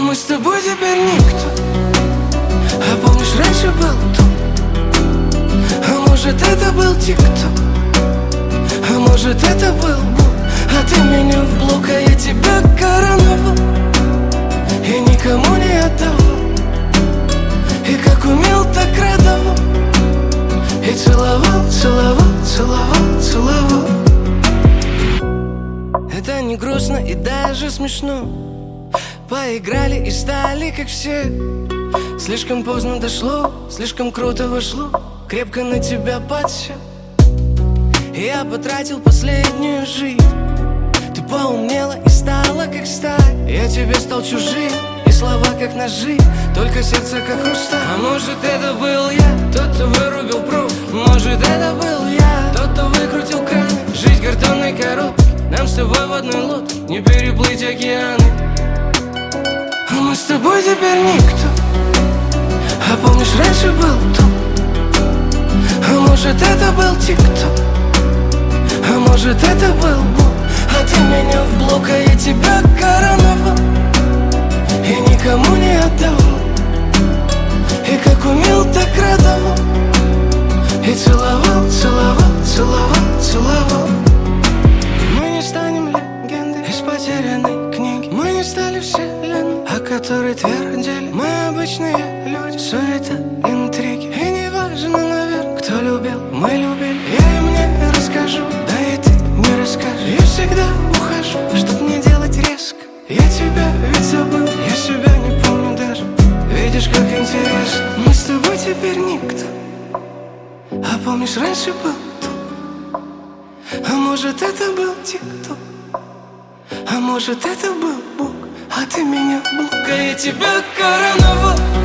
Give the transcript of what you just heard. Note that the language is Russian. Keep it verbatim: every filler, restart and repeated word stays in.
мы с тобой теперь никто. А помнишь, раньше был тут? А может, это был тик-ток? А может, это был Бог? А ты меня в блок, а я тебя короновал и никому не отдавал. И как умел, так радовал. И целовал, целовал, целовал, целовал. Это не грустно и даже смешно. Поиграли и стали как все. Слишком поздно дошло, слишком круто вошло. Крепко на тебя подсел. Я потратил последнюю жизнь. Ты поумнела и стала как сталь. Я тебе стал чужим, и слова как ножи, только сердце как хрусталь. А может, это был я, тот, кто вырубил пруд. Может, это был я, тот, кто выкрутил кран. Жизнь картонной коробки, нам с тобой в одной лодке не переплыть океаны. А мы с тобой теперь никто. А помнишь, раньше был тут? А может, это был тик-ток? А может, это был Бог? А ты меня в блок, а я тебя короновал и никому не отдавал. И как умел, так радовал. И целовал, целовал, целовал, целовал. Мы не станем легендой из потерянной книги. Мы не стали вселенной, о которой твердили. Мы обычные люди, суета, интриги. И не важно, наверное, кто любил, мы любили. Я им не расскажу, да и ты не расскажешь. Я всегда ухожу, чтоб не делать резко. Я тебя ведь забыл, я себя не помню даже. Видишь, как интересно. Мы с тобой теперь никто. А помнишь, раньше был тут? А может, это был тик-ток? А может, это был Бог? А ты меня в блок, а я тебя короновал